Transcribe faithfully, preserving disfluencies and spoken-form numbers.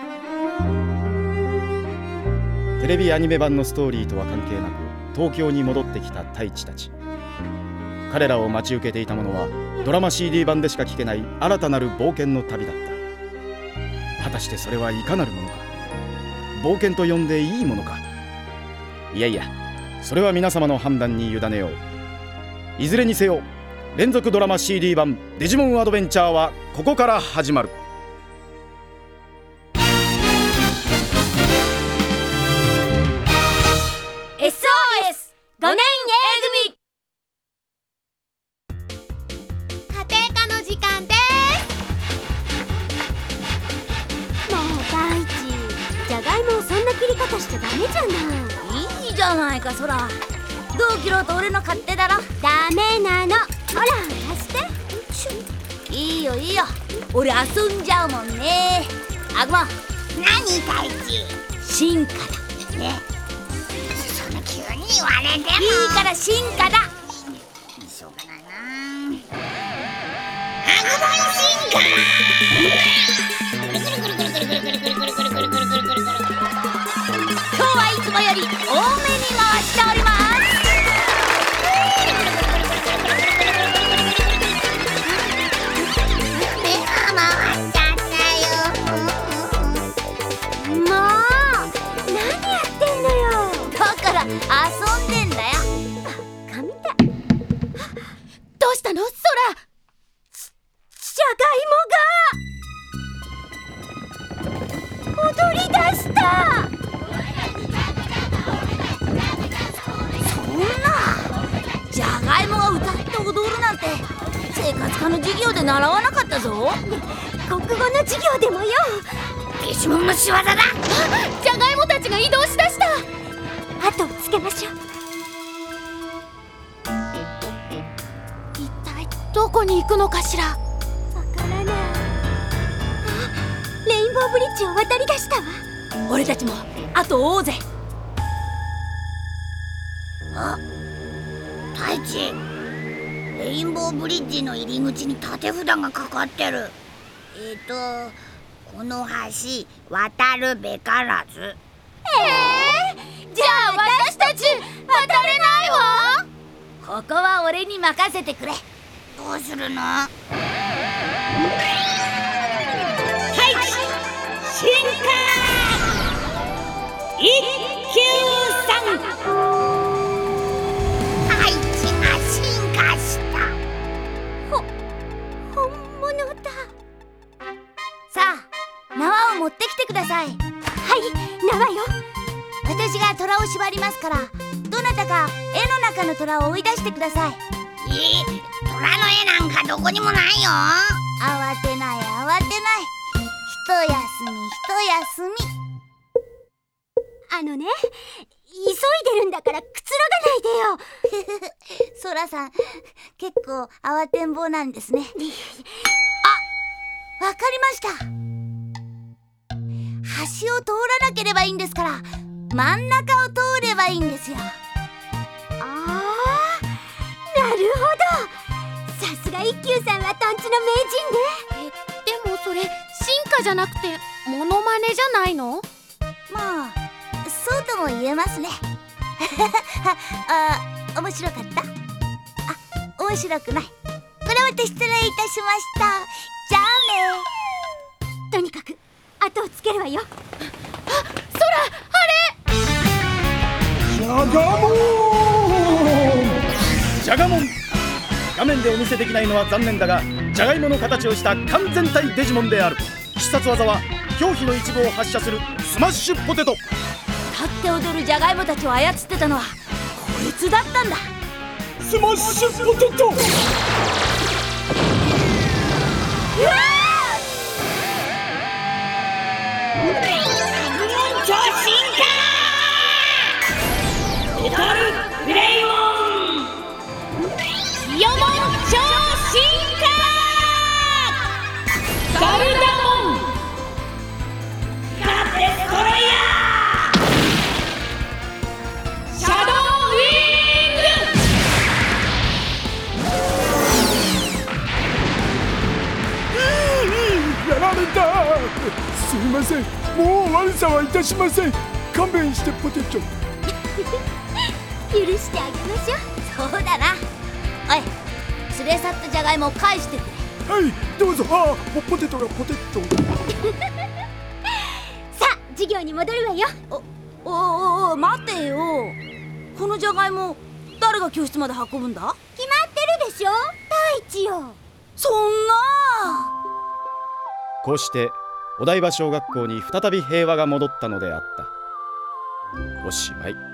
テレビアニメ版のストーリーとは関係なく東京に戻ってきた太一たち。彼らを待ち受けていたものはドラマ シーディー 版でしか聞けない新たなる冒険の旅だった。果たしてそれはいかなるものか、冒険と呼んでいいものか。いやいや、それは皆様の判断に委ねよう。いずれにせよ連続ドラマ シーディー 版デジモンアドベンチャーはここから始まる。 エスオーエス ごねん A 組家庭科の時間です。ねえ大地、じゃがいもをそんな切り方しちゃダメじゃない。 いいじゃないか、そら。どう切ろうと俺の勝手だろ。 ダメなの。ほら貸して。 いいよいいよ、俺遊んじゃうもんね。あぐま。 何大地。 進化だね、そんな急に言われても。 いいから進化だ。 しょうがないな。アグボン進化。 今日はいつもより多めに回しております。 目が回っちゃったよ。 もう何やってんのよ。 だから遊んでんだよ。 紙だ。どうしたの、ソラ。じゃがいもが踊り出した。 そんな、じゃがいもが歌って踊るなんて生活科の授業で習わなかったぞ。 国語の授業でもよ。 デジモンの仕業だ。 じゃがいもたちが移動しだした。後をつけましょう。一体どこに行くのかしら。わからない。あ、レインボーブリッジを渡りだしたわ。 俺たちも後を追うぜ。 あ、太一、レインボーブリッジの入り口に縦札がかかってる。えっとこの橋渡るべからず。 えー、じゃあ私たち渡れないわ。 ここは俺に任せてくれ。 どうするの？ 太一進化一休さん。 太一が進化した。 ほ、本物だ。 さあ、縄を持ってきてください。 はい、縄よ。 私が虎を縛りますから、どなたか絵の中の虎を追い出してください。 え、虎の絵なんかどこにもないよ。 慌てない慌てない。一休み一休み。 あのね、急いでるんだからくつろがないでよ。 ソラさん、結構慌てんぼうなんですね。あ、わかりました。橋を通らなければいいんですから、真ん中を通ればいいんですよ。 ああ、なるほど。さすが一休さんはトンチの名人ね。 え、でもそれ進化じゃなくてモノマネじゃないの？ まあ、そうとも言えますね。あ、面白かった？あ、面白くない。これは失礼いたしました。じゃあね。 とにかく後をつけるわよ。 ジャガモンジャガモン画面でお見せできないのは残念だが、ジャガイモの形をした完全体デジモンである。必殺技は表皮の一部を発射するスマッシュポテト。 立って踊るジャガイモたちを操ってたのはこいつだったんだ。 スマッシュポテト。 うわ超進化メタルフレイモンヨモン超進化ガルダモンガデストロイヤーシャドウウィング。 やられた。スみません。もう悪さはいたしません。勘弁してポテチョ。 許してあげましょう。 そうだな。おい、連れ去ったじゃがいもを返してくれ。 はい、どうぞ。ああ、ポポテトがポテチョ。 さあ授業に戻るわよ。 おおお、待てよ。このじゃがいも誰が教室まで運ぶんだ？ 決まってるでしょ、太一よ。 そんな。 こうしてお台場小学校に再び平和が戻ったのであった。おしまい。